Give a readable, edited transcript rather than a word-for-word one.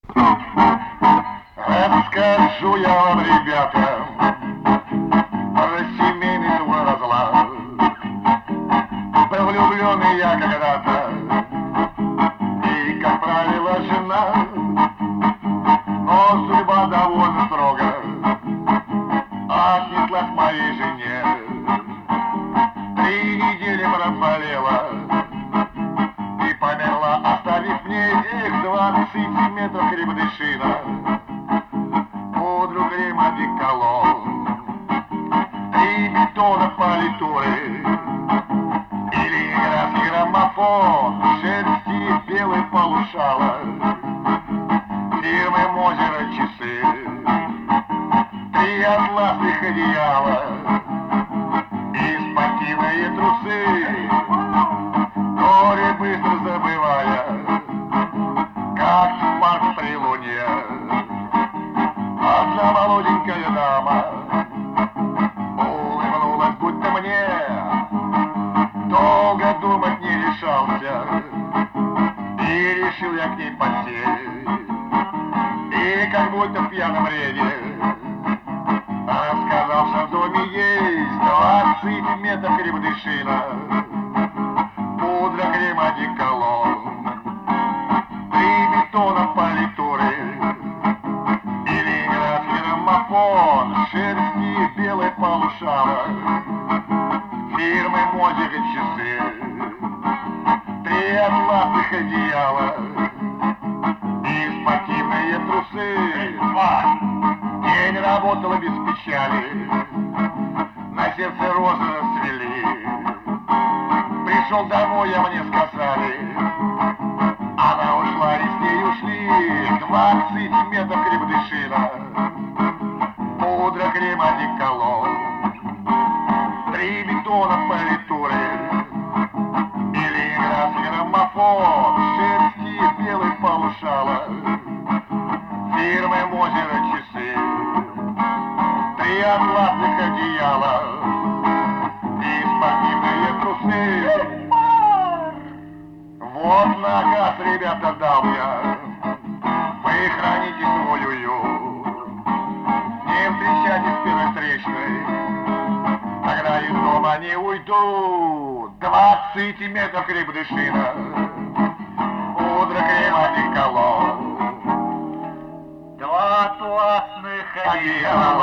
Расскажу я вам, ребята, про семейный свой разлад. Был влюбленный я когда-то, и, как правило, жена. Но судьба довольно строго отнеслась к моей жене. 3 недели проболела и померла, оставив мне их 20 метров хребтышина. Пудру, крем, одеколон, 3 бетона политуры и ленинградский граммофон, шерсти белый полушала, фирмы Мозера часы, 3 атласных одеяла и спортивные трусы. Горе быстро забывая, как в парк при луне. Одна молоденькая дама улыбнулась, будто мне. Долго думать не решался, и решил я к ней подсесть. И как будто в пьяном бреде рассказал, что в доме есть 20 метров хребтышина, пудра, крем, одеколон, 3 бетона политуры и ленинградский граммофон, шерсти белый полушала, фирмы Мозер часы, 3 атласных одеяла и спортивные трусы. День работала без печали, на сердце розы расцвели. Пришел домой, а мне сказали, она ушла, и с ней ушли 20 метров хребтышина, пудра, крем, одеколон, 3 бетона политуры и ленинградский граммофон, шерсти белый полушала, фирмы Мозера часы, 3 атласных одеяла и спортивные трусы. Вот наказ, ребята, дал я: вы храните свой уют, не встречайтесь с первой встречной, тогда из дома не уйдут. 20 метров хребтышина, пудра, крем, одеколон, 2 атласных одеяла.